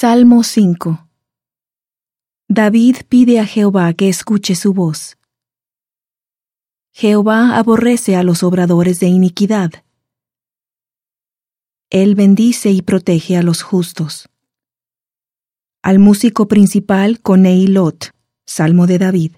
Salmo 5. David pide a Jehová que escuche su voz. Jehová aborrece a los obradores de iniquidad. Él bendice y protege a los justos. Al músico principal con Neilot, Salmo de David.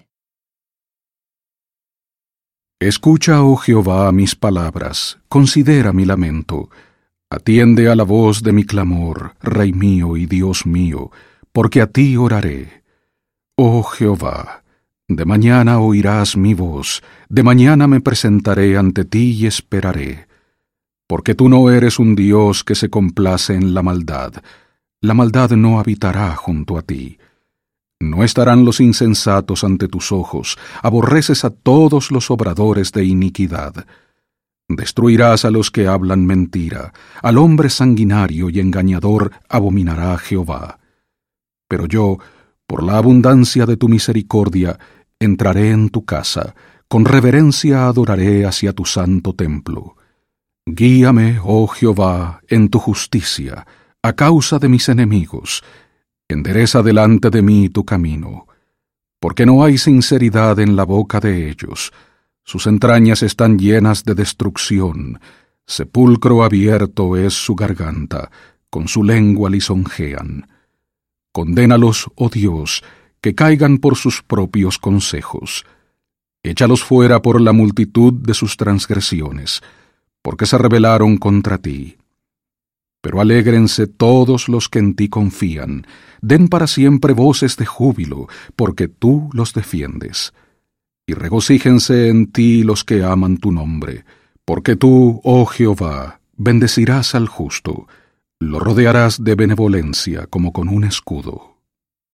Escucha, oh Jehová, mis palabras, considera mi lamento. Atiende a la voz de mi clamor, Rey mío y Dios mío, porque a ti oraré. Oh Jehová, de mañana oirás mi voz, de mañana me presentaré ante ti y esperaré. Porque tú no eres un Dios que se complace en la maldad no habitará junto a ti. No estarán los insensatos ante tus ojos, aborreces a todos los obradores de iniquidad. Destruirás a los que hablan mentira, al hombre sanguinario y engañador abominará Jehová. Pero yo, por la abundancia de tu misericordia, entraré en tu casa, con reverencia adoraré hacia tu santo templo. Guíame, oh Jehová, en tu justicia, a causa de mis enemigos. Endereza delante de mí tu camino. Porque no hay sinceridad en la boca de ellos. Sus entrañas están llenas de destrucción. Sepulcro abierto es su garganta, con su lengua lisonjean. Condénalos, oh Dios, que caigan por sus propios consejos. Échalos fuera por la multitud de sus transgresiones, porque se rebelaron contra ti. Pero alégrense todos los que en ti confían, den para siempre voces de júbilo, porque tú los defiendes. Y regocíjense en ti los que aman tu nombre, porque tú, oh Jehová, bendecirás al justo, lo rodearás de benevolencia como con un escudo.